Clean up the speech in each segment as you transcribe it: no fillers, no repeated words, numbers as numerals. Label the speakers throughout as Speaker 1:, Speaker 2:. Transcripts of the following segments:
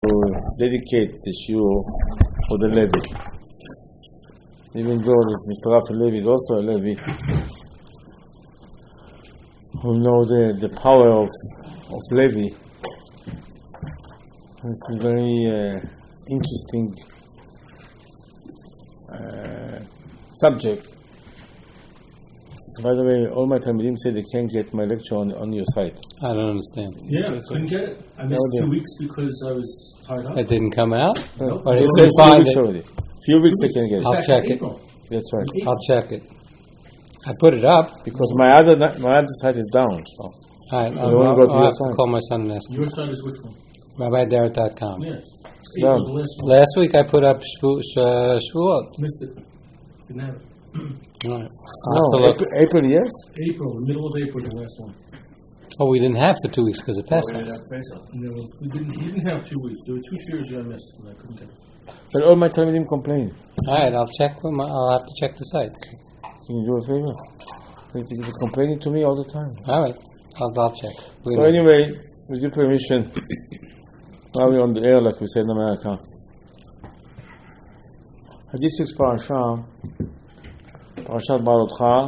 Speaker 1: dedicate the shiur for the Levi. Even though Mr. Rafael Levi is also a Levi, who know the power of Levi. This is very interesting subject. By the way, all my Talmidim say they can't get my lecture on your site.
Speaker 2: I don't understand.
Speaker 3: Yeah, I couldn't get it. I missed 2 weeks because I was tied up.
Speaker 2: It didn't come out?
Speaker 1: No.
Speaker 2: Or
Speaker 1: They
Speaker 2: it
Speaker 1: said
Speaker 2: didn't find it?
Speaker 1: already. Few weeks they can get it.
Speaker 2: I'll check it.
Speaker 1: That's right.
Speaker 2: I'll check it. I put it up.
Speaker 1: Because my other site is down. So.
Speaker 2: All right,
Speaker 1: I'll go to
Speaker 2: I'll
Speaker 1: your
Speaker 2: have to
Speaker 1: site.
Speaker 2: call my son and ask him.
Speaker 3: Your site is which one?
Speaker 2: RabbiDarrett.com.
Speaker 3: Yes.
Speaker 1: No.
Speaker 3: April's the last one.
Speaker 2: Last week I put up Shavuot.
Speaker 3: Missed it. Didn't have it.
Speaker 2: All right.
Speaker 1: No, April, yes?
Speaker 3: April, the middle of April, the last one.
Speaker 2: Oh, we didn't have for 2 weeks because of Pesach.
Speaker 3: No, we didn't have 2 weeks. There were 2 shares that I missed, and I couldn't get it.
Speaker 1: But all my Talmidim complain.
Speaker 2: All right, I'll check them. I'll have to check the site.
Speaker 1: Can you do a favor? They're complaining to me all the time.
Speaker 2: All right, I'll check.
Speaker 1: So anyway, with your permission, now we're on the air like we said in America. This is Parashat Balotcha.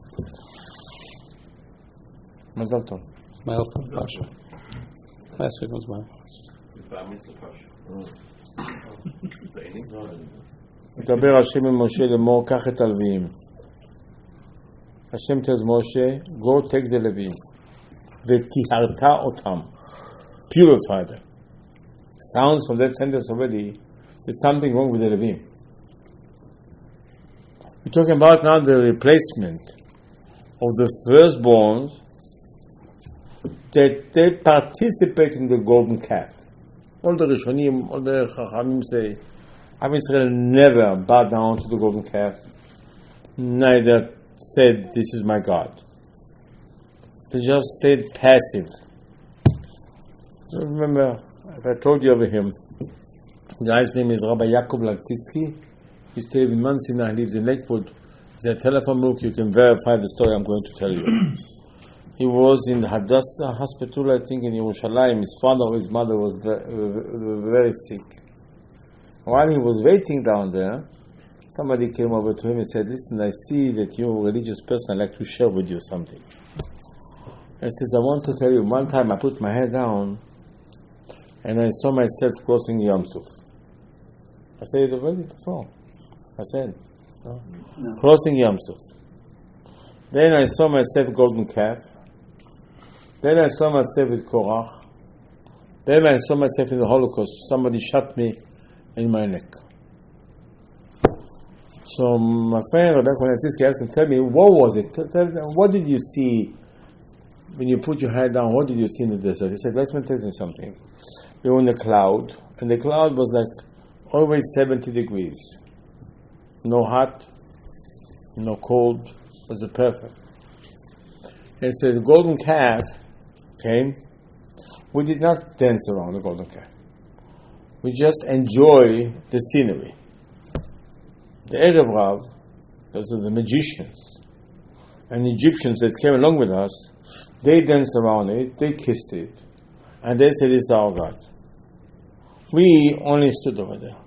Speaker 1: Mazal Tov.
Speaker 2: My old Pasha. Last week was mine.
Speaker 1: מדבר השם אל משה לאמור, קח את הלוויים. Hashem tells Moshe, go take the Levim, v'tiharta otam, purify them. Sounds from that sentence already, there's something wrong with the Levim. We're talking about now the replacement of the firstborns that they participate in the golden calf. All the Rishonim, all the Chachamim say, Am Yisrael never bowed down to the golden calf, neither said, this is my God. They just stayed passive. Remember, I told you over him, the guy's name is Rabbi Yaakov Latzitsky. He used to live in Monsignor, he lives in Lakewood. There's a telephone book, you can verify the story I'm going to tell you. He was in the Hadassah hospital, I think in Yerushalayim. His father or his mother was very sick. While he was waiting down there, somebody came over to him and said, listen, I see that you're a religious person, I'd like to share with you something. He says, I want to tell you, one time I put my head down and I saw myself crossing Yom Suf. I said it already before. I said, no. Crossing Yom Suf. Then I saw myself golden calf. Then I saw myself with Korach. Then I saw myself in the Holocaust. Somebody shot me in my neck. So my friend Rabbi Konatzitsky asked him, tell me, what was it? What did you see when you put your head down? What did you see in the desert? He said, let me tell you something. We were in a cloud, and the cloud was like always 70 degrees. No hot, no cold. It was perfect. He said, the golden calf came. We did not dance around the golden calf. We just enjoy the scenery. The Erev Rav, those are the magicians and Egyptians that came along with us, they danced around it, they kissed it, and they said, it's our God. We only stood over there.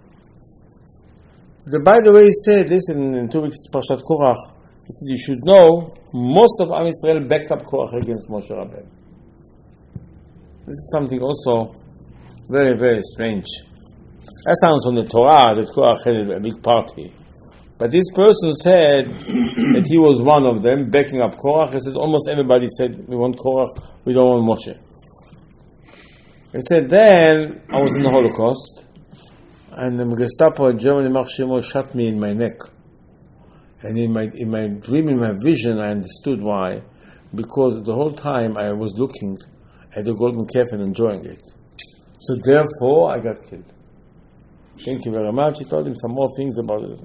Speaker 1: By the way, he said this in 2 weeks, Parashat Korach, he said, you should know, most of Am Yisrael backed up Korach against Moshe Rabbeinu. This is something also very, very strange. That sounds from the Torah that Korach had a big party. But this person said that he was one of them, backing up Korach. He says almost everybody said, we want Korach, we don't want Moshe. He said, then I was in the Holocaust, and the Gestapo in Germany, Mark Shemo, shot me in my neck. And in my dream, in my vision, I understood why. Because the whole time I was looking at the golden calf and enjoying it. So therefore, I got killed. Thank you very much. He told him some more things about it.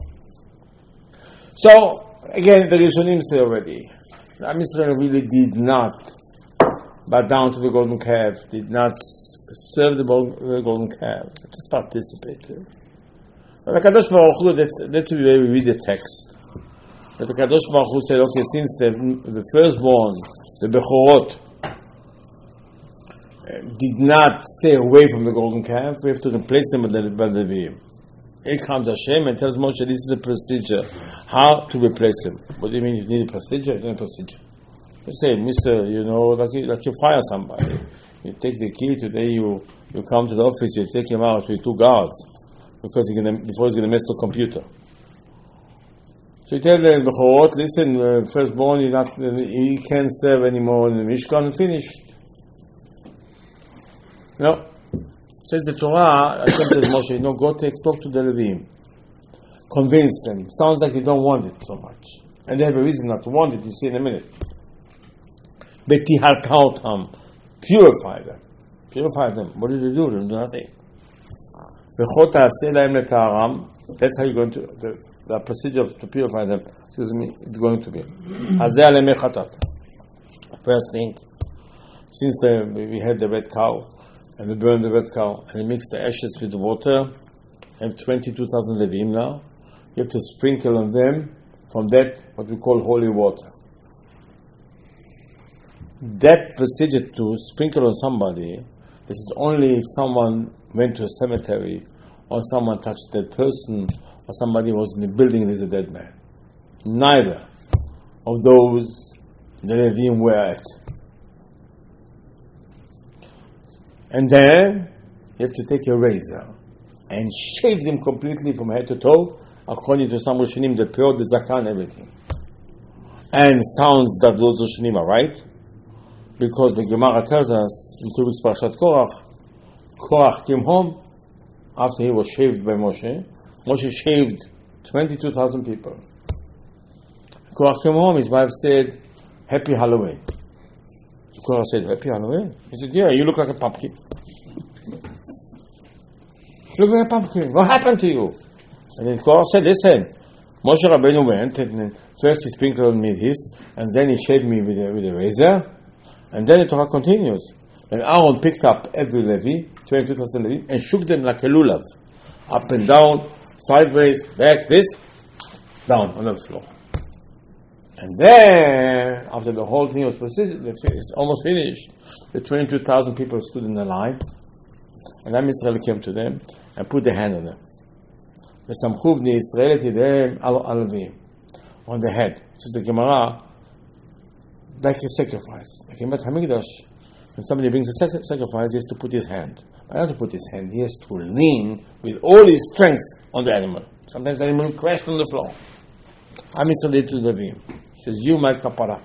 Speaker 1: So, again, the Rishonim say already, Am Yisrael really did not bow down to the golden calf, did not serve the golden calf, just participated. But the Kadosh Baruch Hu, that's the way we read the text. But the Kadosh Baruch Hu said, okay, since the firstborn, the Bechorot, did not stay away from the golden calf, we have to replace them with the Levim. Here comes Hashem and tells Moshe, this is a procedure, how to replace them. What do you mean you need a procedure? You need a procedure. You say, Mister, like you fire somebody. You take the key, today you come to the office, you take him out with 2 guards, before he's going to mess the computer. So you tell the Bechorot, listen, firstborn, he can't serve anymore in the Mishkan, finished. No. Says the Torah, Hashem tells Moshe, go talk to the Levim. Convince them. Sounds like they don't want it so much. And they have a reason not to want it, you see in a minute. Betiharkautam. Purify them. Purify them. What do? They do nothing. That's how you're going to, the procedure to purify them, it's going to be. First thing, since we had the red cow, and we burned the red cow, and we mixed the ashes with the water, and 22,000 Levim now, you have to sprinkle on them from that, what we call holy water. That procedure to sprinkle on somebody, this is only if someone went to a cemetery, or someone touched a dead person, or somebody was in the building and is a dead man. Neither of those the Levim were at. And then you have to take a razor and shave them completely from head to toe, according to some Rishonim, the period, the zakah, and everything. And sounds that those Rishonim are right, because the Gemara tells us in 2 weeks Parashat Korach came home after he was shaved by Moshe. Moshe shaved 22,000 people. Korach came home, his wife said, Happy Halloween. Korach said, Happy Halloween? He said, yeah, you look like a pumpkin. Look like a pumpkin. What happened to you? And then Korach said, listen, Moshe Rabbeinu went, and first he sprinkled on me this, and then he shaved me with a razor, and then the Torah continues. And Aaron picked up every Levi, 22,000 Levi, and shook them like a lulav. Up and down, sideways, back, this, down on the floor. And then, after the whole thing was almost finished, the 22,000 people stood in the line, and Am Yisrael came to them and put their hand on them. ושמחו בני ישראל את ידיהם על הלווים, on the head. So the Gemara, like a sacrifice, like in Bet HaMikdash, when somebody brings a sacrifice, he has to put his hand. But not to put his hand, he has to lean with all his strength on the animal. Sometimes the animal crashed on the floor. Am Yisrael did to the Levim. He says, you my kapara.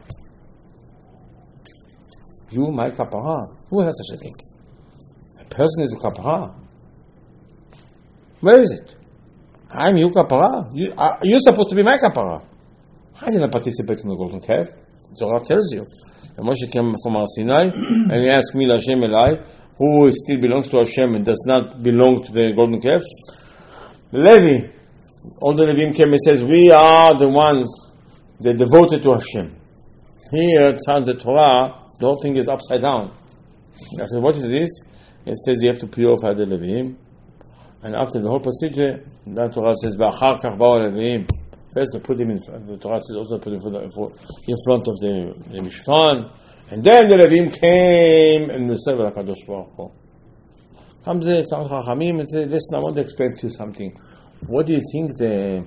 Speaker 1: You my kapara. Who has such a thing? A person is a kapara. Where is it? I'm you kapara. You're supposed to be my kapara. I didn't participate in the golden calf. The Torah tells you. And Moshe came from Har Sinai and he asked me, Hashem Elai, who still belongs to Hashem and does not belong to the golden calf? Levi. All the Levim came and says, we are the ones that devoted to Hashem. Here, it sounds the Torah, the whole thing is upside down. I said, what is this? It says you have to purify the Levim. And after the whole procedure, the Torah says, Ba'achar kach ba'u Levim. First, put him in. The Torah says also put him in front of the Mishkan, and then the Levim came and the served Hakadosh Baruch Hu. Comes the Chachamim and says, "Listen, I want to explain to you something. What do you think the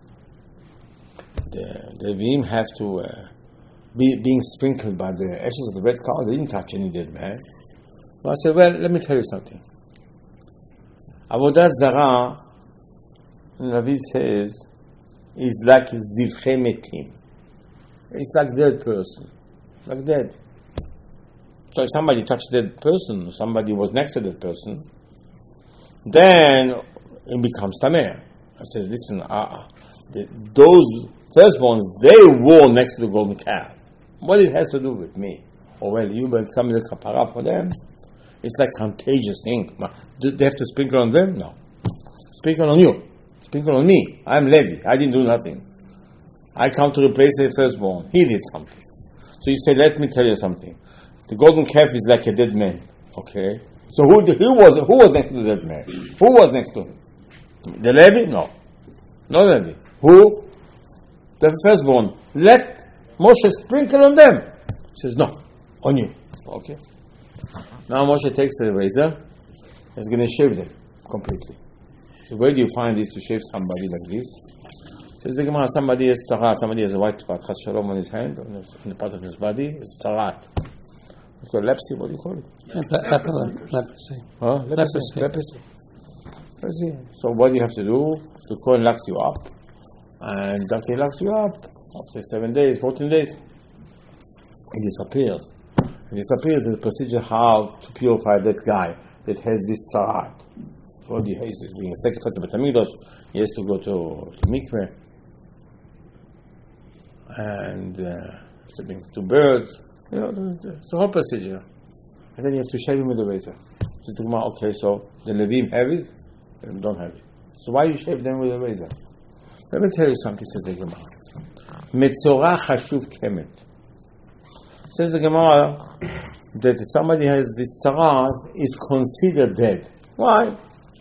Speaker 1: Levim have to being sprinkled by the ashes of the red cow? They didn't touch any dead man." Well, I said, "Well, let me tell you something. Avodah Zarah, Navi says, is like zivchei metim. It's like dead person, like dead. So if somebody touched a dead person, or somebody was next to that person, then it becomes tameh. I says, listen, those firstborns, they were next to the golden calf. What it has to do with me? Or well, you become the kapara for them. It's like contagious thing. Do they have to sprinkle on them? No. Sprinkle on you. Sprinkle on me. I'm Levi. I didn't do nothing. I come to replace the firstborn. He did something. So you say, let me tell you something. The golden calf is like a dead man. Okay? So who was next to the dead man? Who was next to him? The Levi? No. No Levi. Who? The firstborn. Let Moshe sprinkle on them. He says, no. On you. Okay? Now Moshe takes the razor, he's going to shave them completely. So where do you find this to shave somebody like this? Says the Gemara, somebody has tzara, somebody has a white spot, chas shalom on his hand, on the part of his body, it's tzarat. It's called leprosy, what do you call it?
Speaker 2: Leprosy.
Speaker 1: Huh? Leprosy. So what do you have to do? The Kohen locks you up, and after he locks you up, after 7 days, 14 days, it disappears. It disappears. There's a procedure how to purify that guy that has this tzarat. So what he has is being a sacrifice of Betamigdash. He has to go to mikveh and to birds. You know, it's a whole procedure. And then you have to shave him with a razor. So the Gemara, okay, so the Levim have it, and don't have it. So why you shave them with a razor? Let me tell you something, says the Gemara. Metzorah chashuv kemet. Says the Gemara that if somebody has this tzarat, is considered dead. Why?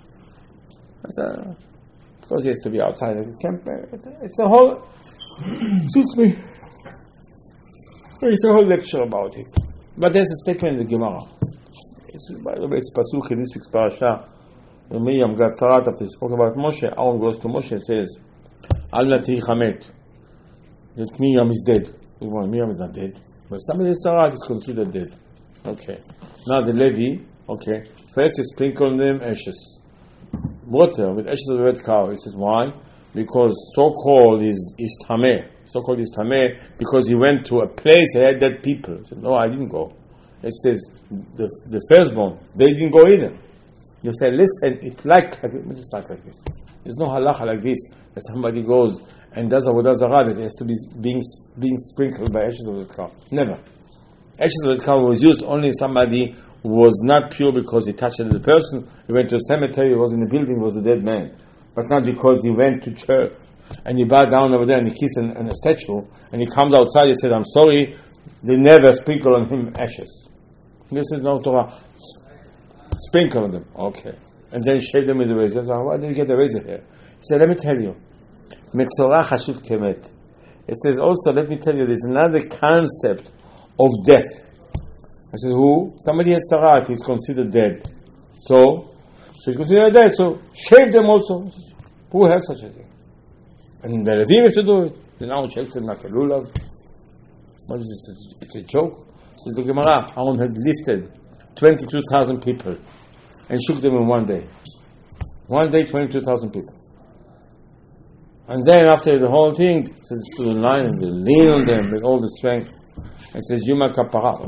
Speaker 1: Because he has to be outside of his camp. It's a whole, excuse me, it's a whole lecture about it. But there's a statement in the Gemara. By the way, it's pasuk in this week's parasha. When Miriam got tzarat after she spoke about Moshe, Aaron goes to Moshe and says, Al nati chamet. That Miriam is dead. Miriam is not dead. But somebody has tzarat is considered dead. Okay. Now the Levi, okay, first you sprinkle on them ashes. Water with ashes of the red cow. He says, why? Because so-called is tameh. So-called is tameh because he went to a place that had dead people. He said, no, I didn't go. It says, the firstborn, they didn't go either. You say, listen, it's like this. There's no halacha like this, that somebody goes and does avodah zarah, that has to be being sprinkled by ashes of the cow. Never. Ashes of the cow was used only if somebody was not pure because he touched the person. He went to a cemetery, he was in a building, he was a dead man. But not because he went to church and he bowed down over there and he kissed a statue and he comes outside and said, I'm sorry, they never sprinkle on him ashes. This is no Torah. Sprinkle on them. Okay. And then shave them with the razor. So why did you get the razor here? He said, let me tell you. Metzorah chashuv kemet. It says also, let me tell you, there's another concept of death. I said, who? Somebody has tzarat, he's considered dead. So he's considered dead, so shave them also. Says, who has such a thing? And the Levim have to do it. They now shave them like a lulav. What is this? It's a joke. Says the Gemara, Aaron had lifted 22,000 people and shook them in one day. One day, 22,000 people. And then after the whole thing, it says to the line and they lean on them with all the strength. It says, Yuma kapara.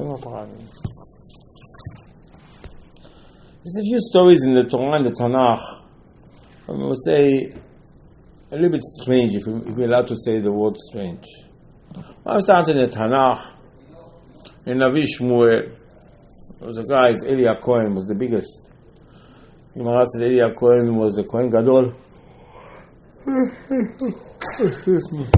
Speaker 1: There's a few stories in the Torah and the Tanakh. I would say a little bit strange, if we're allowed to say the word strange. I was starting in the Tanakh, in Navi Shmuel, there was a guy, Eli Cohen was the biggest. Gemara said Eli Cohen was a Kohen Gadol. Excuse me.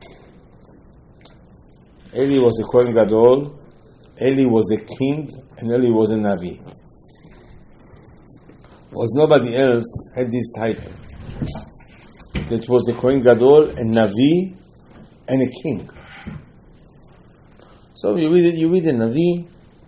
Speaker 1: Eli was a Kohen Gadol, Eli was a king, and Eli was a Navi. Was nobody else had this title. That was a Kohen Gadol, a Navi, and a king. So you read the Navi.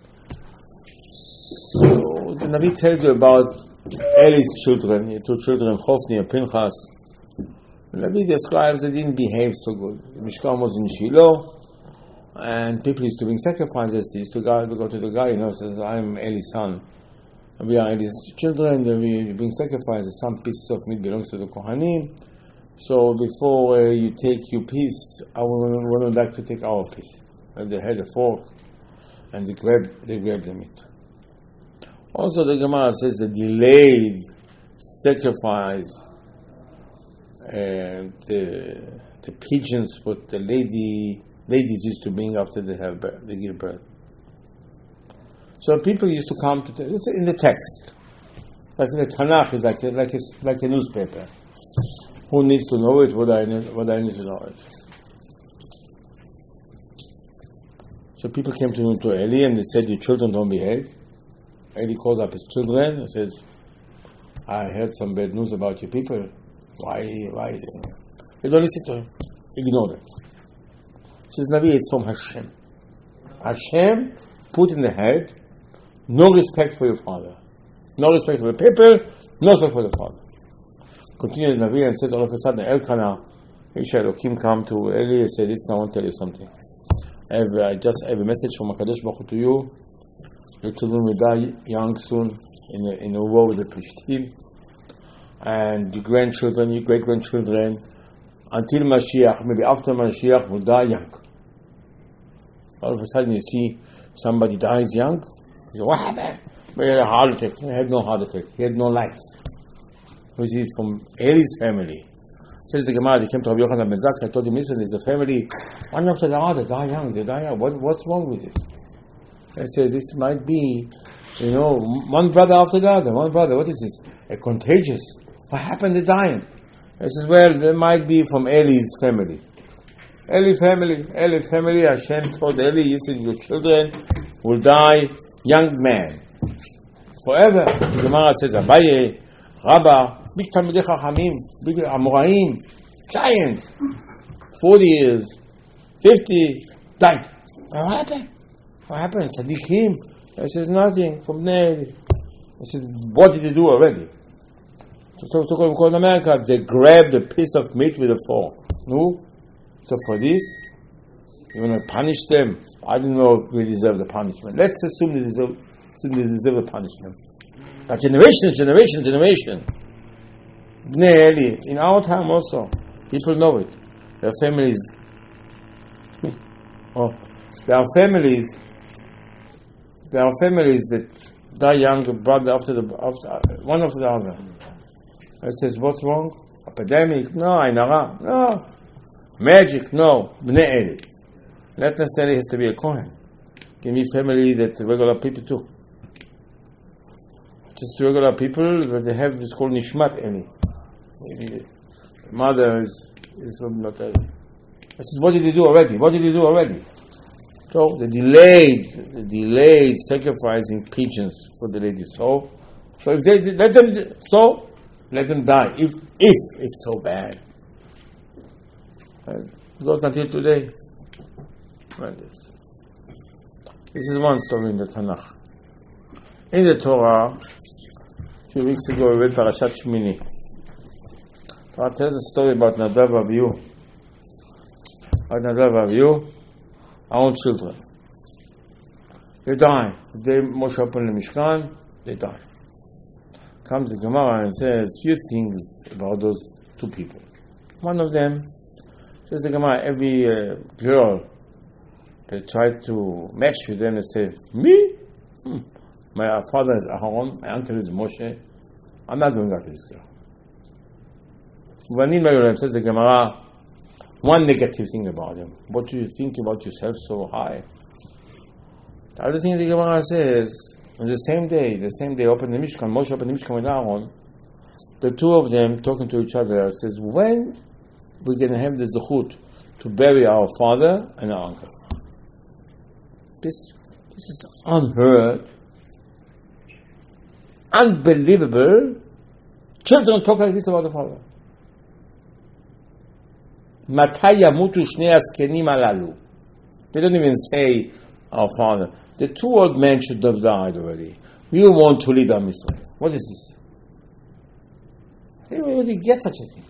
Speaker 1: So the Navi tells you about Eli's children, two children, Chofni and Pinchas. The Navi describes they didn't behave so good. The Mishkan was in Shiloh, and people used to bring sacrifices. They used to go to the guy, says, I'm Eli's son. And we are Eli's children, and we bring sacrifices. Some pieces of meat belongs to the Kohanim. So before you take your piece, I would like to take our piece. And they had a fork, and they grabbed the meat. Also, the Gemara says the delayed sacrifice, the pigeons, what the ladies used to bring after they give birth. So people used to come to it's in the text, like in the Tanakh is like a newspaper. Who needs to know it? What I need to know it. So people came to Eli and they said, your children don't behave. Eli calls up his children and says, I heard some bad news about your people. Why? They don't listen to him. Ignore them. He says, Navi, it's from Hashem. Hashem put in the head No respect for your father. No respect for the people, no respect for the father. Continue the Navi and says all of a sudden, Elkanah, Isha Elokim come to Eli and say, listen, I want to tell you something. I just have a message from HaKadosh Baruch Hu to you. Your children will die young soon in a war with the Plishtim. And your grandchildren, your great-grandchildren, until Mashiach, maybe after Mashiach, will die young. All of a sudden you see somebody dies young. You say, what happened? He had a heart attack. He had no heart attack. He had no life. Because he's from Eli's family. Says the Gemara, he came to Rabbi Yochanan ben Zakkai, I told him, listen, there's a family, one after the other, die young. What's wrong with this? I said, this might be, one brother after the other. One brother, what is this? A contagious. What happened to dying? I says, well, there might be from Eli's family. Eli family, Hashem told Eli, he said, your children will die young man. Forever. The Gemara says, Abaye, Rabba, big Talmidei Chachamim, big Amoraim, giants, 40 years, 50, died. What happened? Tzadikim. I says, nothing, from there. I said, what did they do already? So in America, they grabbed a piece of meat with a fork. No? So for this, you're going to punish them. I don't know if we deserve the punishment. Let's assume they deserve the punishment. But generation. Bnei Eli, in our time also, people know it. There are families. There are families that die young, brother after one after the other. I says, what's wrong? Epidemic? No. Ainara? No. Magic? No. Bnei Eli. Not necessarily has to be a Kohen. Give me family that regular people too. Just regular people, but they have what's called Nishmat Eli. Maybe the mother is from not Eli. I says, what did they do already? So the delayed sacrificing pigeons for the ladies. So if they let them die. If it's so bad, it goes until today. Right, this is one story in the Tanakh. In the Torah, a few weeks ago we read Parashat Shmini. Torah tells a story about Nadav Avihu. Our own children. They die. They Moshe opened the Mishkan, they die. Comes the Gemara and says few things about those two people. One of them says the Gemara, every girl they try to match with them and say, me? My father is Aharon, my uncle is Moshe. I'm not going after this girl. Vanim Mayolem says the Gemara, one negative thing about him. What do you think about yourself so high? The other thing the Gemara says, on the same day, open the Mishkan, Moshe opened the Mishkan with Aaron, the two of them talking to each other, says, when we're going to have the zechut to bury our father and our uncle? This is unheard, unbelievable. Children talk like this about the father. Matai yamutu shnei askenim alalu. They don't even say our father. The two old men should have died already. You want to lead Am Yisrael. What is this? Where did he get such a thing?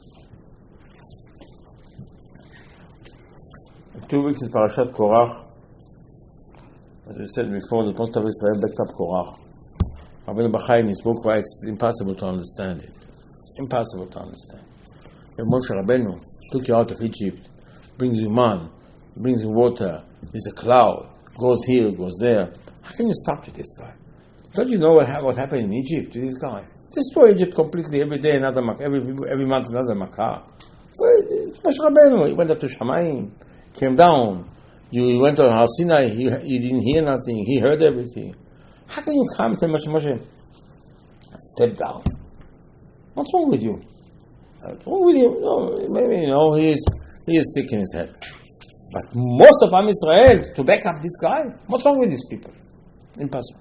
Speaker 1: 2 weeks in Parashat Korach. As we said before, the most of Israel backed up Korach. Rabbeinu Bachai in his book writes, it's impossible to understand it. Impossible to understand. When Moshe Rabbeinu took you out of Egypt, brings you man, brings you water, there's a cloud, goes here, goes there. How can you stop with this guy? Don't you know what happened in Egypt to this guy? Destroy Egypt completely every day, another every month another Makkah. Moshe Rabbeinu, he went up to Shamayim, came down. You went to Har Sinai, you didn't hear nothing, he heard everything. How can you come to Moshe? Step down. What's wrong with you? What's wrong with you? No, maybe he is sick in his head. But most of Am Yisrael to back up this guy, what's wrong with these people? Impossible.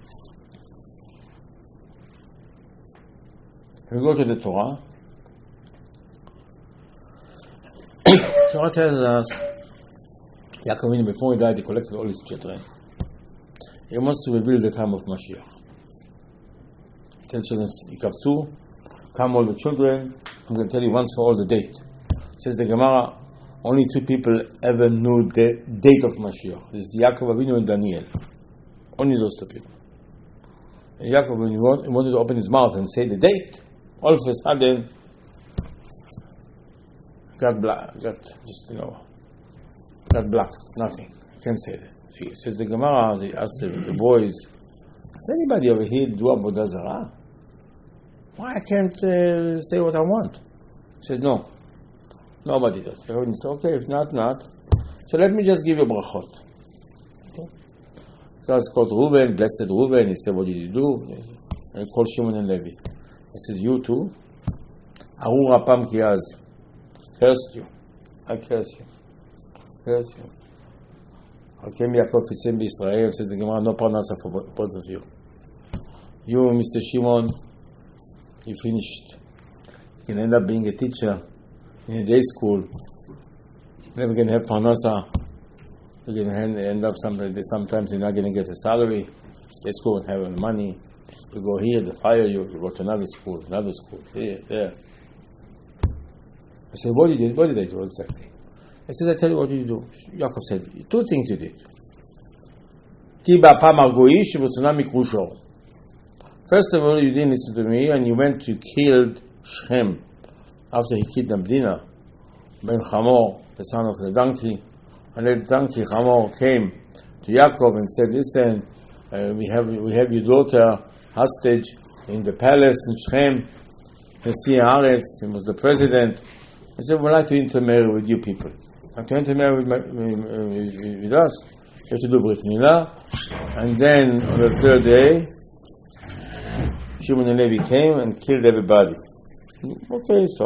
Speaker 1: We go to the Torah. Torah tells us, Yaakov, before he died, he collected all his children. He wants to reveal the time of Mashiach. Tell children, Yikavtzu, come all the children, I'm going to tell you once for all the date. Says the Gemara, only two people ever knew the date of Mashiach. This is Yaakov Avinu and Daniel. Only those two people. And Yaakov, when he wanted to open his mouth and say the date, all of a sudden, got black, got nothing. I can't say that. Says the Gemara, they asked the boys, does anybody over here do Avodah Zarah? Why I can't say what I want? He said, no. Nobody does. Everyone said, okay, if not. So let me just give you brachot. Okay. So it's called Reuven, blessed Reuven. He said, what did you do? And he called Shimon and Levi. He says, you too? Arur apam ki az. Cursed you. I curse you. Curse you. Hakem Yaakov Yitzem B'Yisrael, says the Gemara, no parnasa for both of you. You, Mr. Shimon, you finished. You can end up being a teacher in a day school. Never going to have parnasa. You're going to end up sometimes you're not going to get a salary. Day school won't have any money. You go here, they fire you. You go to another school, here, there. I said, what did I do exactly? He says, I tell you what you do. Yaakov said, two things you did. First of all, you didn't listen to me, and you went to kill Shem after he kidnapped Dinah, Ben Hamor, the son of the donkey. And that donkey Hamor came to Yaakov and said, listen, we have your daughter hostage in the palace in Shem. Nasi Haaretz, he was the president. He said, we'd like to intermarry with you people. And to intermarry with us, you have to do Brit Milah. And then on the third day, Shimon and Levi came and killed everybody. Okay, so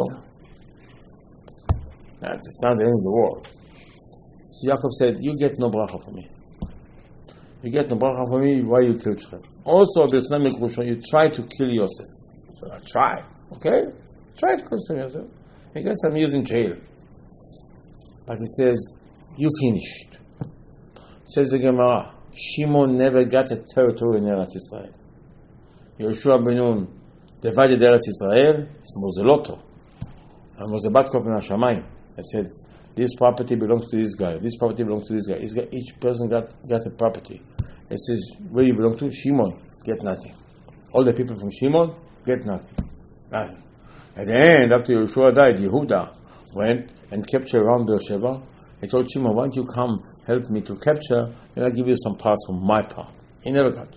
Speaker 1: that's not the end of the world. So Yaakov said, you get no bracha for me. You get no bracha for me, why you killed Shechem? Also, you try to kill yourself. So I try, okay? Try to kill yourself. I guess I'm using jail. But he says, you finished. Says the Gemara, Shimon never got a territory in Eretz Israel. Yehoshua ben Nun divided Eretz Israel, it was a lotto. And was a bat kop min hashamayim. I said, this property belongs to this guy, this property belongs to this guy. Each person got a property. It says, where you belong to? Shimon, get nothing. All the people from Shimon, get nothing. Nothing. At the end, after Yehoshua died, Yehuda went and captured around Beersheba. He told Shimon, why don't you come help me to capture, and I'll give you some parts from my part. He never got.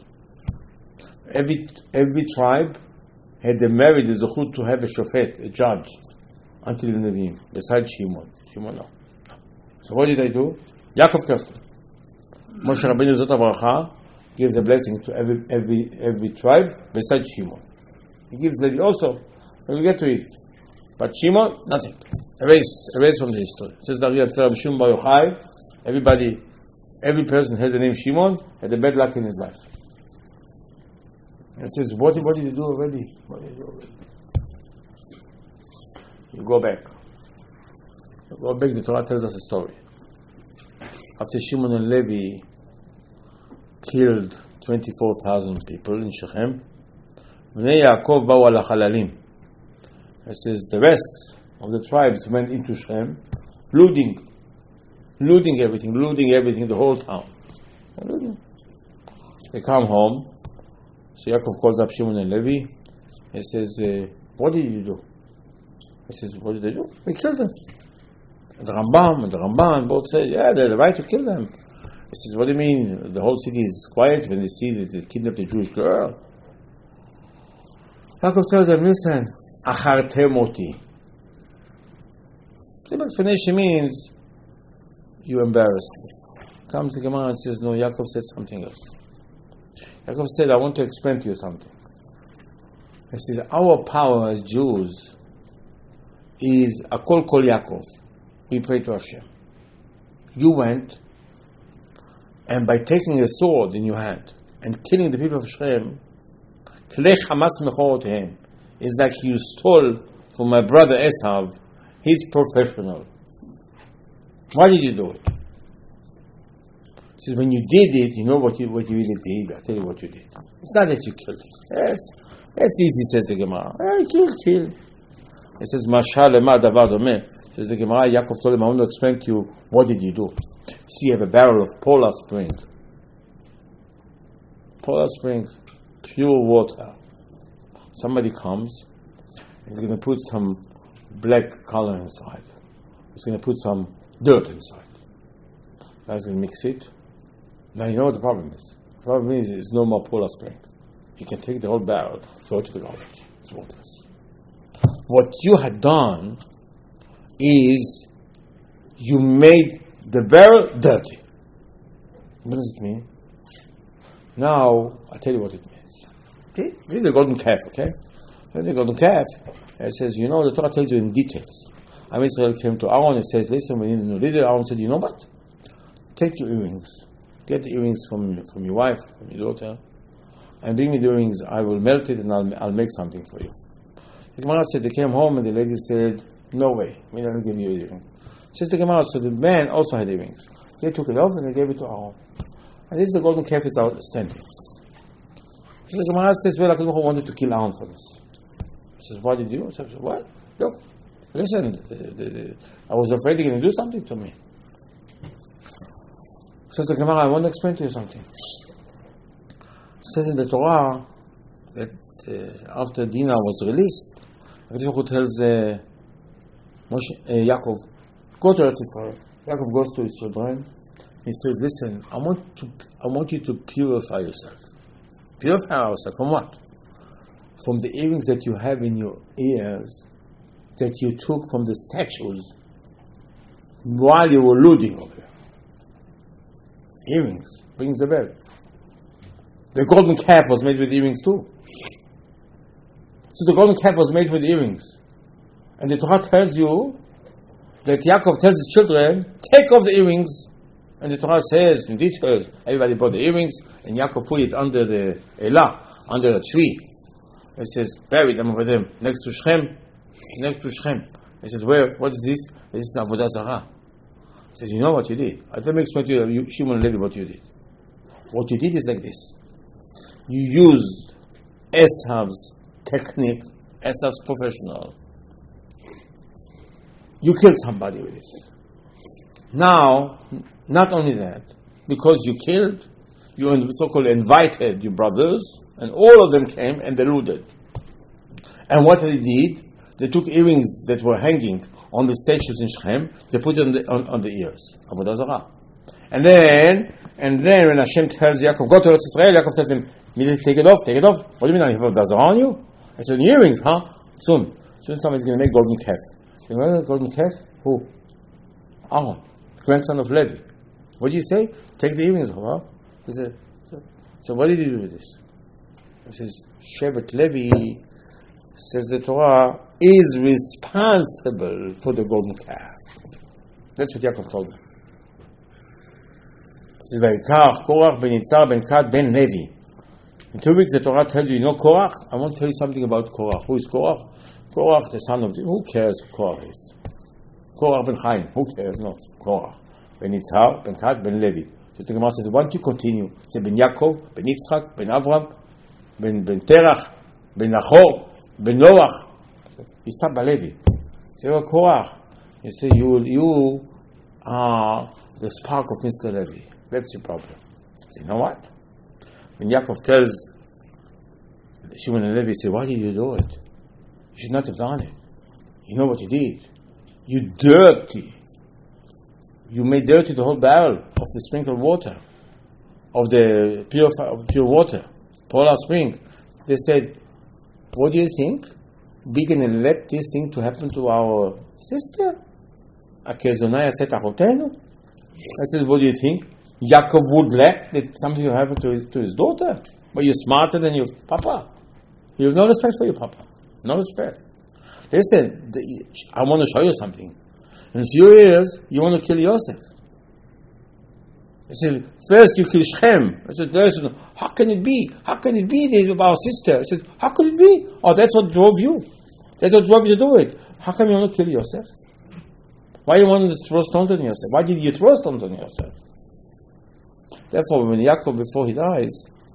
Speaker 1: Every tribe had the merit, the zechut to have a shofet, a judge, until the Nevi'im, besides Shimon. Shimon no. So what did I do? Yaakov cursed him. Moshe Rabbeinu Zot HaBaracha gives a blessing to every tribe, besides Shimon. He gives Levi also. We'll get to it. But Shimon, nothing. Erase from the history. It says that Shimon Bar Yochai, every person has the name Shimon, had a bad luck in his life. It says, what did you do already? You go back. The Torah tells us a story. After Shimon and Levi killed 24,000 people in Shechem, Bnei Yaakov ba'u al hachalalim. It says the rest of the tribes went into Shechem, looting everything, the whole town. They come home. So Yaakov calls up Shimon and Levi. He says, what did you do? He says, what did they do? We killed them. And the Ramban both say, yeah, they had the right to kill them. He says, what do you mean? The whole city is quiet when they see that they kidnapped a Jewish girl. Yaakov tells them, listen, achartem oti. The explanation means, you embarrassed me. Comes the Gemara and says, no, Yaakov said something else. Yaakov said, I want to explain to you something. He says, our power as Jews is Akol Kol Yaakov. We pray to Hashem. You went, and by taking a sword in your hand and killing the people of Shechem, is like you stole from my brother Esav. He's professional. Why did you do it? He says, when you did it, you know what you really did. I'll tell you what you did. It's not that you killed him. It's easy, says the Gemara. Kill. It says, Mashal lema davar domeh. Says the Gemara, Yaakov told him, I want to explain to you, what did you do? See, you have a barrel of Polar Spring. Polar Spring, pure water. Somebody comes, he's going to put some black color inside. He's going to put some dirt inside. Now he's going to mix it. Now you know what the problem is. The problem is there's no more Polar Spring. You can take the whole barrel, throw it to the garbage. It's worthless. What you had done is you made the barrel dirty. What does it mean? Now, I'll tell you what it means. Okay? Read the golden calf, okay? Read the golden calf. It says, you know, the Torah tells you in details. Israel came to Aaron and says, listen, we need a new leader. Aaron said, you know what? Take your earrings. Get the earrings from your wife, from your daughter, and bring me the earrings. I will melt it and I'll make something for you. The Gemara said, they came home and the lady said, no way, we don't give you earrings. Says the Gemara, so the man also had earrings. They took it off and they gave it to Aaron. And this is the golden calf is outstanding. So the Gemara says, well, HaKadosh Baruch Hu wanted to kill Aaron for this. He says, what did you do? He says, what? Look, listen, I was afraid they're going to do something to me. Says the Gemara, I want to explain to you something. It says in the Torah that after Dinah was released, HaKadosh Baruch Hu tells Yaakov, go to Eretz Yisrael. Yaakov goes to his children. He says, listen, I want you to purify yourself. Purify yourself from what? From the earrings that you have in your ears that you took from the statues while you were looting over there. Earrings brings the bell. The golden calf was made with earrings too. So the golden calf was made with earrings. And the Torah tells you that Yaakov tells his children, take off the earrings. And the Torah says in details, everybody brought the earrings, and Yaakov put it under the elah, under a tree. It says, buried them over them, next to Shechem. He says, where? What is this? This is Avodah Zarah. He says, you know what you did? Let me explain to you, Shimon and Levi, what you did. What you did is like this. You used Esav's technique, Esav's professional. You killed somebody with it. Now, not only that, because you killed, you so-called invited your brothers, and all of them came and they looted. And what they did, they took earrings that were hanging on the statues in Shechem, they put it on the ears. Avodah Zarah. And then when Hashem tells Yaakov, go to Eretz Yisrael, Yaakov tells him, take it off. What do you mean I have Avodah Zarah on you? I said, earrings, huh? Soon somebody's going to make golden calf. You know golden calf? Who? Aaron, grandson of Levi. What do you say? Take the earrings off, huh? He said, so what did you do with this? He says, Shevet Levi, says the Torah, is responsible for the golden calf. That's what Yaakov told him. He says, Vayikach, Korach, ben Yitzhar, ben Kat, ben Levi. In 2 weeks the Torah tells you know Korach? I want to tell you something about Korach. Who is Korach? Korach, the son of... Who cares who Korach is? Korach ben Chaim. Who cares? No. Korach. Ben Yitzhar, ben Kat, ben Levi. So the Gemara says, why don't you continue? Say, ben Yaakov, ben Yitzchak, ben Avram, ben Terach, ben Nachor, ben Noach. You stop by Levi. Say, oh, Korach. You say, you are the spark of Mr. Levi. That's your problem. Say, you know what? When Yaakov tells Shimon and Levi, say, why did you do it? You should not have done it. You know what you did? You made dirty the whole barrel of the sprinkled water, of the pure water, Polar Spring. They said, what do you think? We going to let this thing to happen to our sister? I said, what do you think? Yaakov would let that something will happen to his daughter? But you're smarter than your papa. You have no respect for your papa. No respect. Listen, I want to show you something. In a few years, you want to kill Yosef. I said, first you kill Shechem. I said, how can it be? How can it be our sister? I said, how could it be? Oh, that's what drove you. That's what drove you to do it. How come you want to kill Yosef? Why you wanted to throw stones on Yosef? Why did you throw stones on Yosef? Therefore, when Yaakov, before he dies,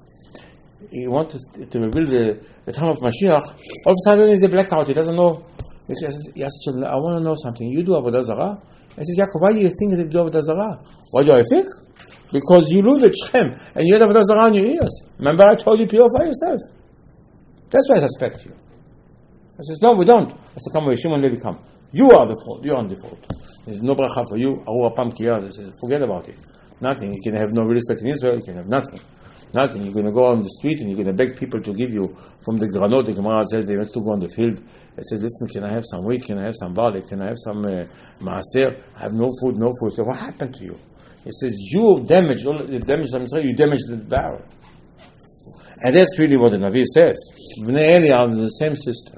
Speaker 1: he wanted to reveal the time of Mashiach. All of a sudden, he's a blackout. He doesn't know. He says, I want to know something. You do Avodah Zarah? He says, Yaakov, why do you think that you do Avodah Zarah? Why do I think? Because you live at Shechem, and you had Avodah Zarah in your ears. Remember, I told you, purify yourself. That's why I suspect you. I says, no, we don't. I said, come away, Shimon Levi, come. You are the fault. You are on the fault. There's no bracha for you. He says, forget about it. Nothing. You can have no real estate in Israel. You can have nothing. Nothing. You're going to go on the street and you're going to beg people to give you from the granot. The Gemara says they went to go on the field. It says, listen, can I have some wheat? Can I have some barley? Can I have some maaser? I have no food, no food. So what happened to you? It says, you damaged all the damage. You damaged the barrel. And that's really what the Navi says. Bnei Eli are in the same system.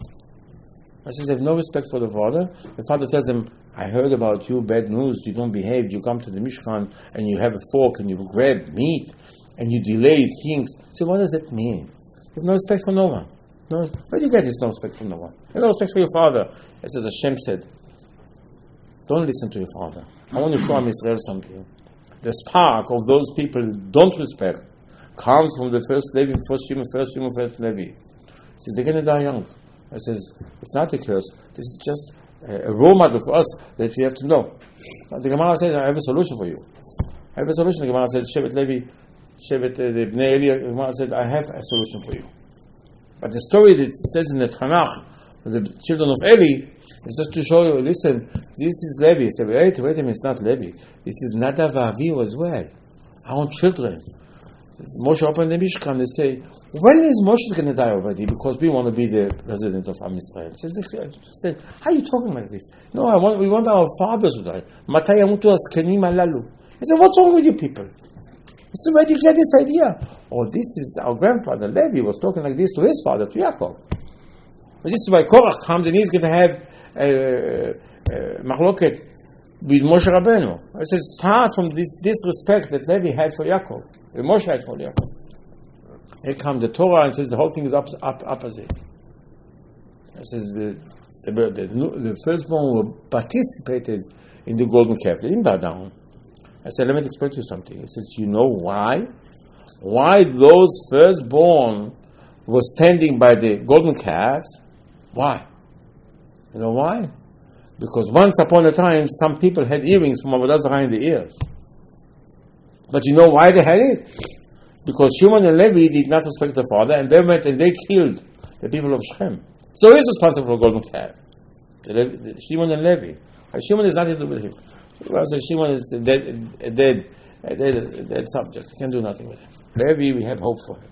Speaker 1: I says, they have no respect for the father. The father tells them, I heard about you, bad news, you don't behave, you come to the Mishkan and you have a fork and you grab meat and you delay things. So what does that mean? You have no respect for no one. No, where do you get this no respect for no one? You have no respect for your father. It says Hashem said, don't listen to your father. I want to show Israel something. The spark of those people don't respect comes from the first Levi, first Levi. He says, they're going to die young. I says, it's not a curse. This is just a role model for us that we have to know. The Gemara says, I have a solution for you. I have a solution. The Gemara said, Shevet Levi, the Bnei Eli, the Gemara said, I have a solution for you. But the story that says in the Tanakh, the children of Eli, is just to show you, listen, this is Levi. He said, wait a minute, it's not Levi. This is Nadav Avihu as well. Our own children. Moshe opened the Mishkan, they say, when is Moshe going to die already? Because we want to be the president of Am Yisrael. He says, how are you talking like this? No, we want our fathers to die. Matai yamutu askenim alalu. He said, what's wrong with you people? He said, where did you get this idea? Oh, this is our grandfather Levi was talking like this to his father, to Yaakov. This is why Korach comes and he's going to have machloket with Moshe Rabbeinu. It says, starts from this disrespect that Levi had for Yaakov. Moshe had for Yaakov. Here comes the Torah and says the whole thing is opposite. It says the firstborn participated in the golden calf. They didn't bow down. I said, let me explain to you something. He says, you know why? Why those firstborn were standing by the golden calf? Why? You know why? Because once upon a time, some people had earrings from Avodah Zarah in the ears. But you know why they had it? Because Shimon and Levi did not respect the father, and they went and they killed the people of Shechem. So he's responsible for golden calf. Shimon and Levi. Shimon is nothing to do with him. Shimon is a dead subject. You can't do nothing with him. Levi, we have hope for him.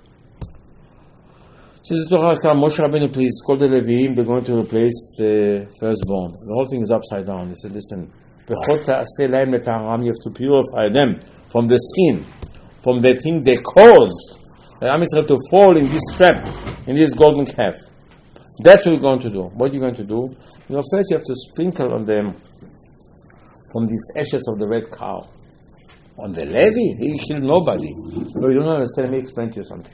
Speaker 1: Says the Torah, Moshe Rabbeinu, please call the Leviim. They're going to replace the firstborn. The whole thing is upside down. He said, listen, you have to purify them from the sin, from the thing they caused, the Am Yisrael to fall in this trap, in this golden calf. That's what you're going to do. What are you going to do? You know, first you have to sprinkle on them from these ashes of the red cow. On the Levi, he killed nobody. No, you don't understand. Let me explain to you something.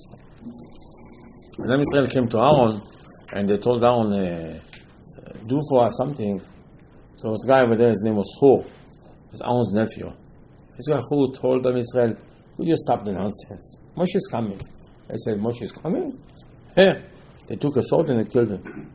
Speaker 1: When Am Yisrael came to Aaron, and they told Aaron, do for us something. So this guy over there, his name was Hur. It's Aaron's nephew. This guy Hur told Am Yisrael, will you stop the nonsense? Moshe is coming. They said, Moshe is coming? Here. They took a sword and they killed him.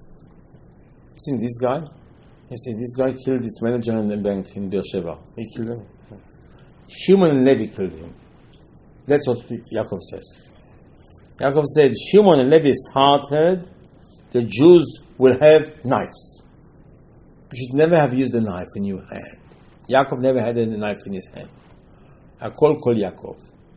Speaker 1: Seen this guy? They said, this guy killed this manager in the bank in Beersheba. He killed him. Shimon and Levi killed him. That's what Yaakov says. Yaakov said, Shimon and Levi's heart-head, the Jews will have knives. You should never have used a knife in your hand. Yaakov never had a knife in his hand. Hakol kol Yaakov.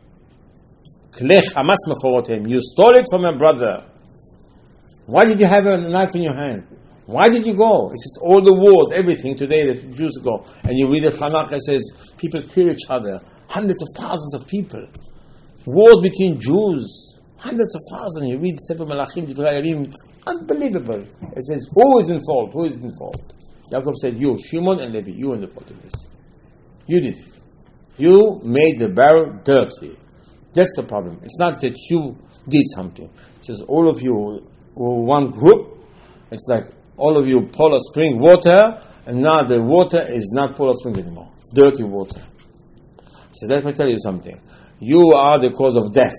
Speaker 1: Klech hamas mechorotem. You stole it from your brother. Why did you have a knife in your hand? Why did you go? It's just all the wars, everything today that the Jews go. And you read the Tanakh, it says people kill each other. Hundreds of thousands of people. Wars between Jews. Hundreds of thousands. You read Sefer Malachim, Divrei Hayamim. It's unbelievable. It says, who is in fault? Who is in fault? Yaakov said, you, Shimon and Levi, you in the fault of this. You did it. You made the barrel dirty. That's the problem. It's not that you did something. It says, all of you were one group. It's like all of you Polar Spring water, and now the water is not Polar Spring anymore. Dirty water. He says, let me tell you something. You are the cause of death.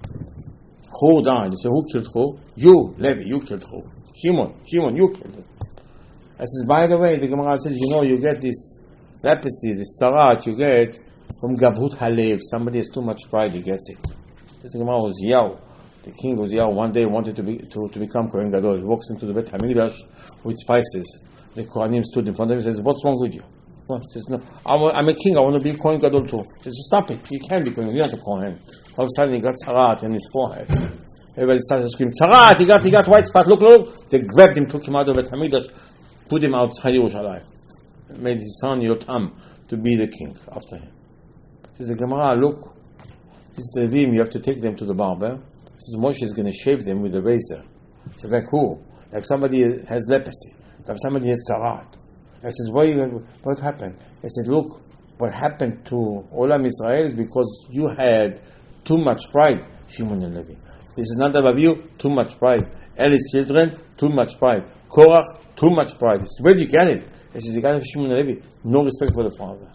Speaker 1: Who died? He said, who killed who? You, Levi, you killed who? Shimon, you killed him. I says, by the way, the Gemara says, you get this leprosy, this tzarat, you get from Gavhut Halev. Somebody has too much pride, he gets it. This Gemara was Yao. The king was Yao. One day wanted to become Kohen Gadol. He walks into the Beit HaMikdash with spices. The Kohanim stood in front of him and says, what's wrong with you? Well, he says, no, I'm a king, I want to be Kohen Gadol too. He says, stop it, you can't be Kohen, you're not a Kohen. All of a sudden he got tzarat on his forehead. Everybody started to scream, tzarat, he got white spot, look. They grabbed him, took him out of the Beit HaMikdash, put him outside Yerushalayim. Made his son Yotam to be the king after him. He says, the Gemara, look, this is the Levim, you have to take them to the barber. He says, Moshe is going to shave them with a razor. He says, like who? Like somebody has leprosy. Like somebody has tzarat. I says, what happened? I said, look, what happened to Olam Israel is because you had too much pride, Shimon and Levi. This is not about you, too much pride. Eli's children, too much pride. Korach, too much pride. He says, where do you get it? He says, you got it from Shimon and Levi. No respect for the father.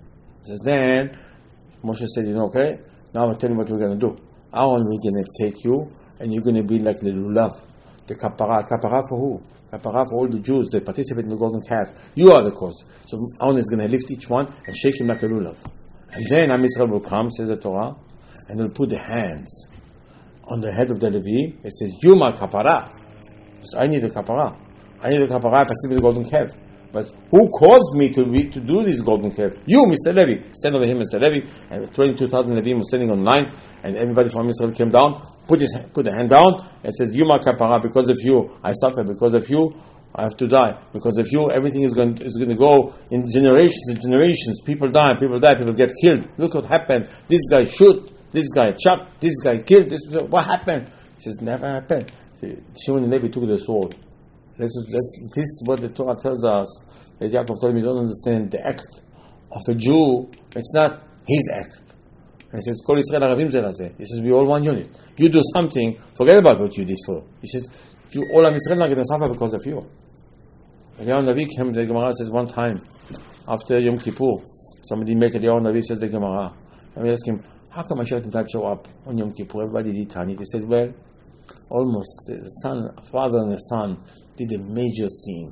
Speaker 1: He says, then Moshe said, okay, now I'll tell you what we're going to do. Aaron, we're going to take you, and you're going to be like the lulav, the kapara. Kapara for who? Kapara for all the Jews that participate in the golden calf. You are the cause. So Aaron is going to lift each one and shake him like a lulav. And then Am Yisrael will come, says the Torah, and they'll put the hands on the head of the Levi. It says, you my kapara. So I need a kapara. I participate in the golden calf. But who caused me to do this golden calf? You, Mr. Levi. Stand over here, Mr. Levi. And 22,000 Levim were standing on line, and everybody from Israel came down, put the hand down, and says, you my kapara, because of you, I suffer. Because of you, I have to die. Because of you, everything is going to go in generations and generations. People die, people get killed. Look what happened. This guy shoot, this guy shot, this guy killed. What happened? He says, never happened. Shimon and Levi took the sword. This is what the Torah tells us. That Yaakov told me, you don't understand the act of a Jew. It's not his act. And he says, Kol Yisrael Aravim Zeh Lazeh. He says, we all one unit. You do something, forget about what you did for. He says, all of Israel are going to suffer because of you. Eliyahu Navi came, the Gemara says, one time, after Yom Kippur, somebody met Eliyahu Navi, says the Gemara. And we asked him, how come Mashiach did not show up on Yom Kippur? Everybody did Tanit. He said, well, almost the father and the son did a major scene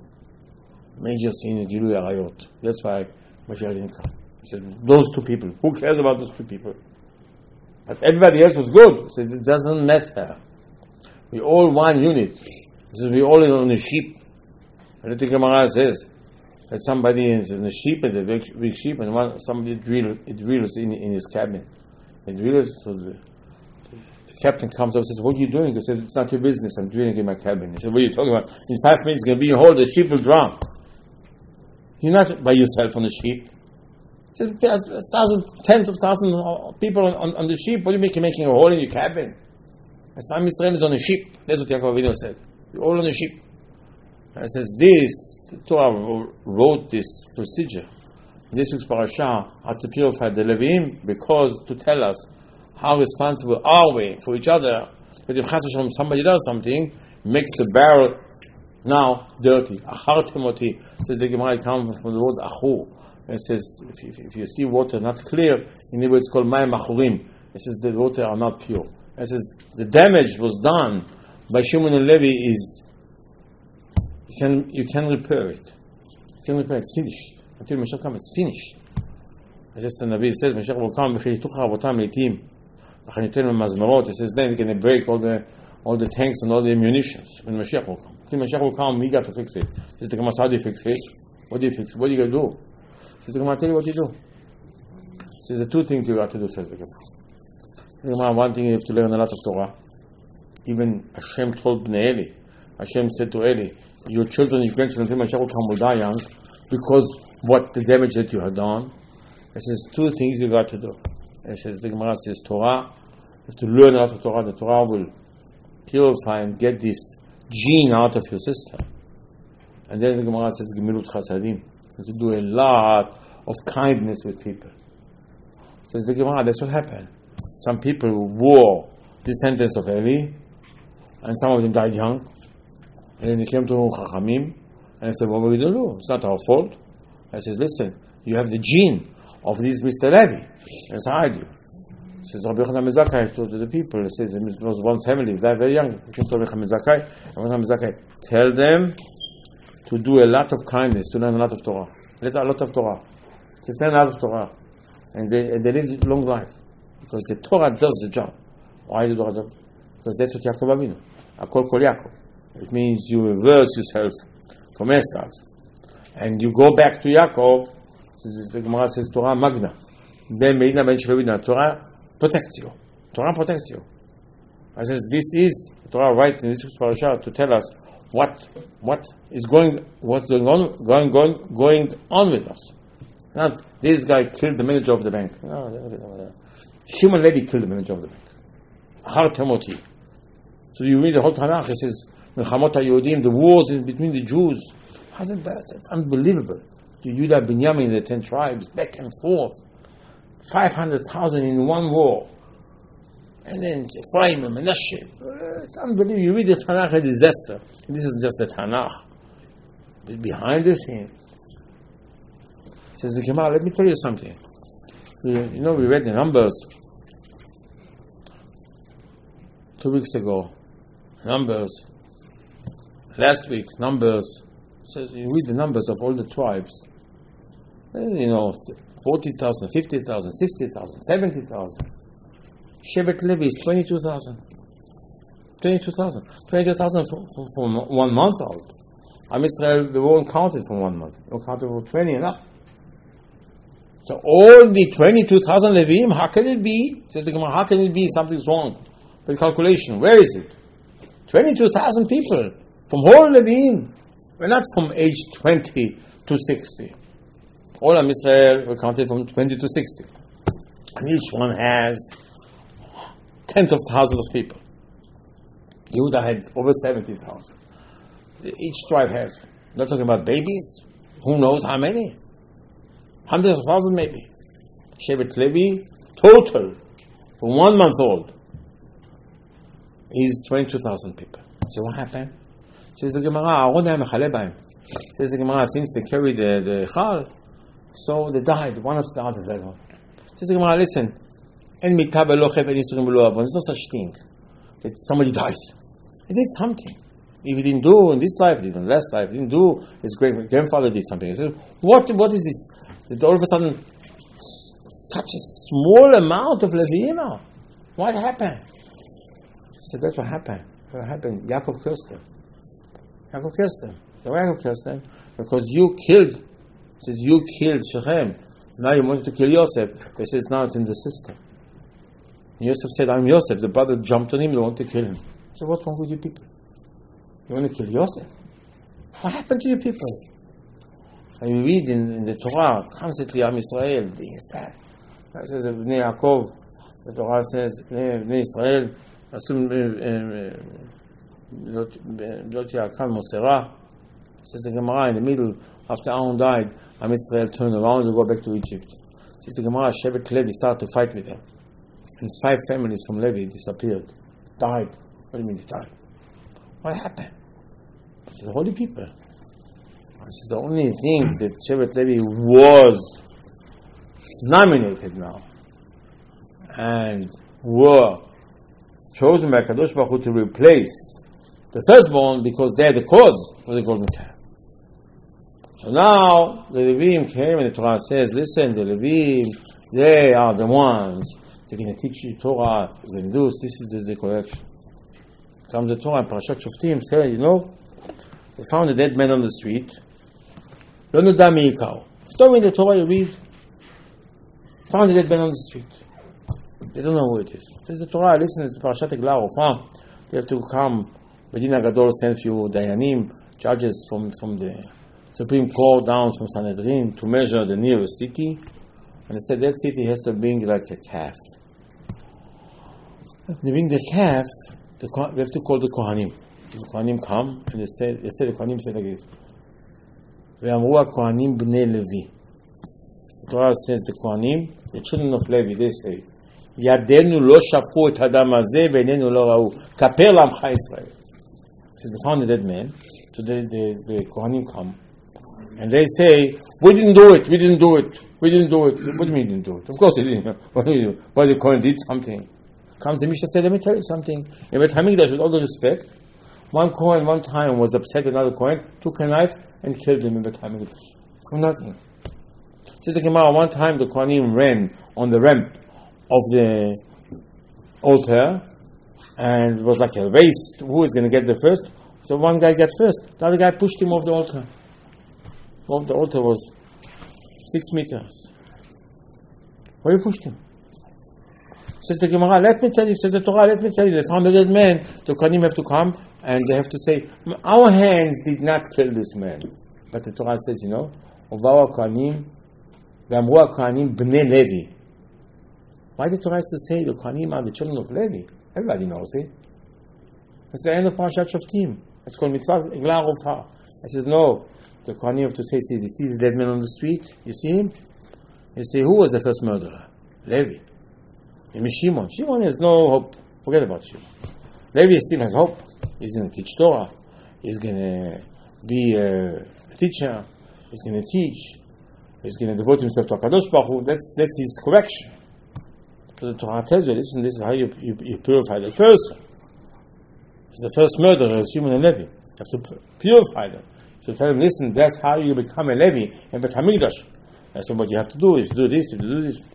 Speaker 1: in Gilui Arayot. That's why Mashiach didn't come. He said, those two people. Who cares about those two people? But everybody else was good. He said, it doesn't matter. We all one unit. He says, we all on a sheep. And the Gemara says that somebody is in a sheep, and a big sheep, and somebody drills in his cabin. It drills, so the captain comes up and says, what are you doing? He said, it's not your business, I'm drilling in my cabin. He said, what are you talking about? In 5 minutes, it's going to be a hole, the sheep will drown. You're not by yourself on the sheep. He said, tens of thousands of people on the sheep. What do you mean you're making a hole in your cabin? Am Yisrael is on a sheep. That's what Yaakov Avinu said. You're all on a sheep. And it says, the Torah wrote this procedure. This week's parasha had to purify the Levim because to tell us how responsible are we for each other. But if somebody does something, makes the barrel now dirty. Achar Timoti, says the Gemara, comes from the word achu. It says, if you see water not clear, in Hebrew it's called mayim achurim. It says the water are not pure. It says the damage was done by Shimon and Levi is you can repair it. You can repair it. It's finished. Until Mashiach comes, it's finished. Just the Nabi says, Mashiach will come, it says then we're going to break all the tanks and all the munitions when Mashiach will come. Until Mashiach will come, we got to fix it. Says the Gemara, how do you fix it? What do you fix? What are you going to do? Says the Gemara, tell you what you do. Says the two things you got to do, says the Gemara. The Gemara, one thing you have to learn a lot of Torah. Even Hashem told Bnei Eli. Hashem said to Eli, your children, your grandchildren, until Mashiach will come, will die young because what the damage that you had done. It says two things you got to do. It says the Gemara says Torah. You have to learn a lot of Torah. The Torah will purify and get this gene out of your system. And then the Gemara says Gemilut Chasadim. You have to do a lot of kindness with people. Says the Gemara, that's what happened. Some people wore the sentence of Eli, and some of them died young. And then they came to Chachamim, and they said, what are we going to do? It's not our fault. I says, listen, You have the gene of this Mr. Levi inside you. Says Rabbi Yochanan ben Zakkai to the people. He says, it was one family, very young. He came to Rabbi Yochanan ben Zakkai. Tell them to do a lot of kindness, to learn a lot of Torah. Let a lot of Torah. Just learn a lot of Torah. And they live a long life. Because the Torah does the job. Why do the Torah job? Because that's what Yaakov Avinu. Akol Kol Yaakov. It means you reverse yourself from Esav. And you go back to Yaakov. The Gemara says Torah Magna. Torah protects you. Torah protects you. I says this is Torah right in this parasha to tell us what's going on with us. Not this guy killed the manager of the bank. No. Shimon Levi killed the manager of the bank. Har Temoti. So you read the whole Tanakh. It says Milchamot HaYehudim, the wars between the Jews. It's unbelievable. Yehuda Binyamin, the 10 tribes, back and forth. 500,000 in one war. And then Ephraim and Menashe. It's unbelievable. You read the Tanakh, a disaster. And this is just the Tanakh. But behind the scenes. Says the Gemara, let me tell you something. We read the Numbers 2 weeks ago. Numbers. Last week, Numbers. Says you read the numbers of all the tribes. 40,000, 50,000, 60,000, 70,000. Shevet Levi is 22,000. 22,000. 22,000 from 1 month old. Am Israel, they won't count it from 1 month. They'll count it for 20 and up. So all the 22,000 Levim, how can it be? Says the Gemara, how can it be? Something's wrong with calculation. Where is it? 22,000 people from whole Levim. We're not from age 20 to 60. All of Israel were counted from 20 to 60. And each one has tens of thousands of people. Yehuda had over 70,000. Each tribe has. Not talking about babies. Who knows how many? Hundreds of thousands maybe. Shevet Levi, total, from 1 month old, is 22,000 people. So what happened? Says the Gemara, says the Gemara, since they carried the Chal, so they died, one after the other. Says the Gemara, listen, there's no such thing that somebody dies. He did something. If he didn't do in this life, he did in last life, he didn't do, his great grandfather did something. He said, what is this? That all of a sudden, such a small amount of Levim? What happened? He said, that's what happened. What happened? Yaakov cursed them. Yaakov cursed them. Why Yaakov cursed them? Because you killed Shechem. Now you wanted to kill Yosef. He says, now it's in the system. And Yosef said, I'm Yosef. The brother jumped on him, they want to kill him. So what's wrong with you people? You want to kill Yosef? What happened to you people? And you read in the Torah, constantly, Am Yisrael, this, that. It says, Bnei Yaakov, the Torah says, Bnei Yisrael, Lot Yaakov Mosera. Says the Gemara in the middle, after Aaron died, Am Yisrael turned around to go back to Egypt. Says the Gemara, Shevet Levi started to fight with them. And 5 families from Levi disappeared, died. What do you mean they died? What happened? It's the holy people. This is the only thing that Shevet Levi was nominated now and were chosen by Kadosh Baruch Hu to replace the firstborn because they're the cause of the golden calf. So now the Levim came and the Torah says, listen, the Levim, they are the ones they're going to teach you Torah, they're going to do this is the correction. Comes the Torah and Parashat Shoftim says, they found a dead man on the street. Lo noda me'ikar. Story in the Torah you read. Found a dead man on the street. They don't know who it is. Says the Torah, listen, it's Parashat Eglah Ofa. You have to come. Bedin HaGadol sent few Dayanim, judges from the Supreme Court down from Sanhedrin to measure the nearest city. And they said that city has to bring like a calf. They bring the calf, we have to call the Kohanim. The Kohanim come and they say the Kohanim say like this. Ve'amru HaKohanim b'nei Levi. The Torah says the Kohanim, the children of Levi, they say, Yadenu lo shafchu et hadam hazeh ve'einenu lo ra'u. Kaper l'amcha Yisrael. Says they found a dead man. So the Kohanim come. And they say, we didn't do it. What do you mean you didn't do it? Of course you didn't. But the Kohen did something. Comes the Mishnah said, let me tell you something. In Bet HaMikdash, with all the respect, one Kohen one time was upset with another Kohen, took a knife and killed him in Bet HaMikdash. For nothing. Says the Gemara, one time the Kohanim ran on the ramp of the altar, and it was like a race, who is going to get there first? So one guy got first, the other guy pushed him off the altar. The altar was 6 meters. Why you pushed him? Says the Gemara, let me tell you, says the Torah, let me tell you, they found a dead man, the Kohanim have to come, and they have to say, our hands did not kill this man. But the Torah says, Uvahu Kohanim, V'amru Kohanim Bnei Levi. Why the Torah has to say the Kohanim are the children of Levi? Everybody knows it. It's the end of Parashat Shoftim. It's called Mitzvah Igla Rofa. I says, no. The Kohanim have to say, see, you see the dead man on the street? You see him? You say, who was the first murderer? Levi. You mean Shimon. Shimon has no hope. Forget about Shimon. Levi still has hope. He's going to teach Torah. He's going to be a teacher. He's going to teach. He's going to devote himself to HaKadosh Baruch Hu. That's his correction. So the Torah tells you, listen, this is how you purify the person. It's the first murderer is Shimon and Levi. You have to purify them. So tell them, listen, that's how you become a Levi in Bet HaMikdash. That's what you have to do, is to do this, to do this.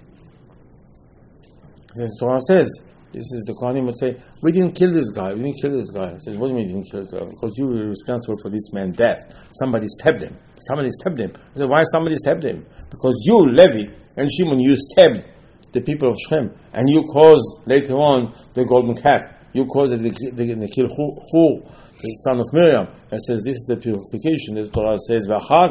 Speaker 1: The Torah says, this is the Kohanim would say, we didn't kill this guy. He says, what do you mean you didn't kill this guy? Because you were responsible for this man's death. Somebody stabbed him. I said, why somebody stabbed him? Because you, Levi, and Shimon, you stabbed the people of Shechem, and you caused later on the golden calf. You caused the kill Hur, the son of Miriam. It says this is the purification. The Torah says,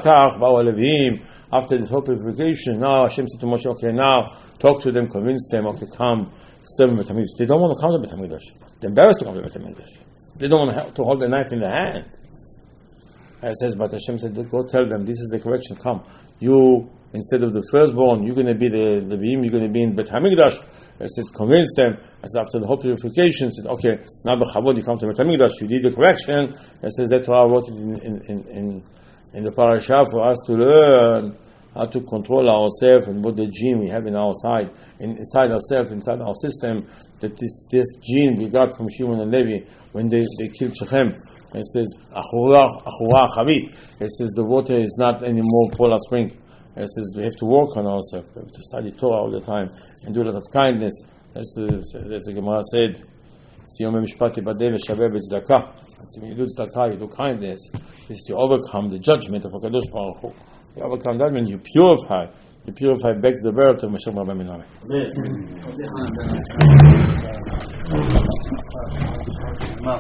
Speaker 1: after this whole purification, now Hashem said to Moshe, okay, now talk to them, convince them, okay, come, serve Bet HaMikdash. They don't want to come to Bet HaMikdash. They're embarrassed to come to Bet HaMikdash. They don't want to hold the knife in their hand. And it says, but Hashem said, go tell them, this is the correction, come. You, instead of the firstborn, you're going to be the Leviim, you're going to be in Bet HaMikdash. It says, convince them. As after the whole purification, it says, okay, now B'chavod you come to Bet HaMikdash, you did the correction. It says that Torah wrote it in the parasha for us to learn how to control ourselves and what the gene we have in our side, inside ourselves, inside our system, that this gene we got from Shimon and Levi when they killed Shechem. It says, Achura Chavit. It says the water is not anymore Polar Spring. It says we have to work on ourselves. We have to study Torah all the time and do a lot of kindness. As the Gemara said, Siyom Mishpat Yibadeh V'Shaveh B'Tzedakah. When you do tzedakah, you do kindness. This is to overcome the judgment of HaKadosh Baruch Hu. You overcome that means you purify. You purify back to the birth of Mashiach Rabbeinu. Amen.